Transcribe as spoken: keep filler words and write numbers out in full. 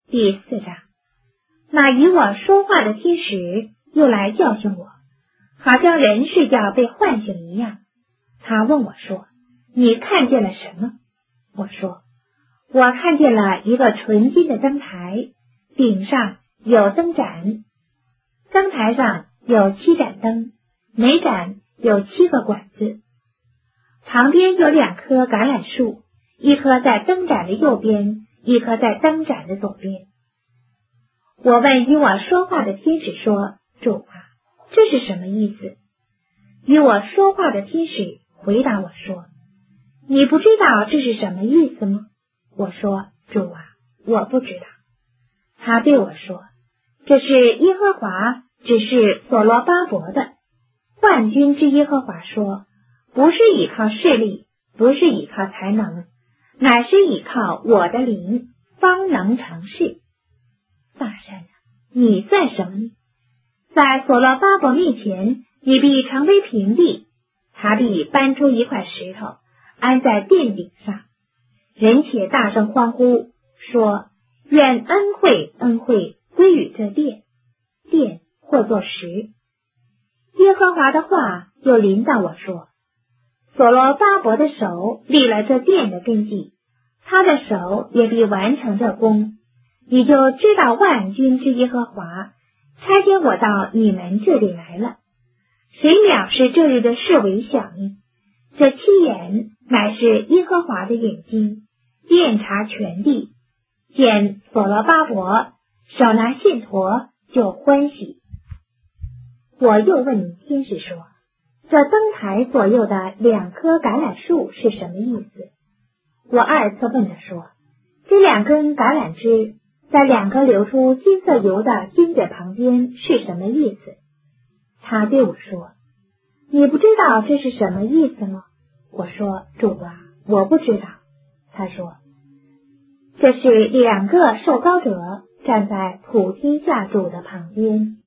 第四章，那与我说话的天使又来教训我，好像人睡觉被唤醒一样。他问我说：你看见了什么？我说：我看见了一个纯金的灯台，顶上有灯盏，灯台上有七盏灯，每盏有七个管子。旁边有两棵橄榄树，一棵在灯盏的右边，一棵在灯盏的左边。我问与我说话的天使说：主啊，这是什么意思？与我说话的天使回答我说：你不知道这是什么意思吗？我说：主啊，我不知道。他对我说：这是耶和华指示所罗巴伯的。万军之耶和华说，不是倚靠势力，不是倚靠才能，乃是倚靠我的灵，方能成事。大山啊，你算什么呢？在所罗巴伯面前，你必成为平地，他必搬出一块石头，安在殿顶上。人且大声欢呼，说：愿恩惠恩惠归于这殿，殿或作石。耶和华的话又临到我说：所罗巴伯的手立了这殿的根基，他的手也必完成这工。你就知道万军之耶和华差遣我到你们这里来了。谁藐视这日的事为小呢？这七眼乃是耶和华的眼睛，遍察全地。见所罗巴伯手拿线砣，就欢喜。我又问天使说：这灯台左右的两棵橄榄树是什么意思？我二次问他说：这两根橄榄枝在两个流出金色油的金嘴旁边是什么意思？他对我说：你不知道这是什么意思吗？我说：主啊，我不知道。他说：这是两个受膏者站在普天下主的旁边。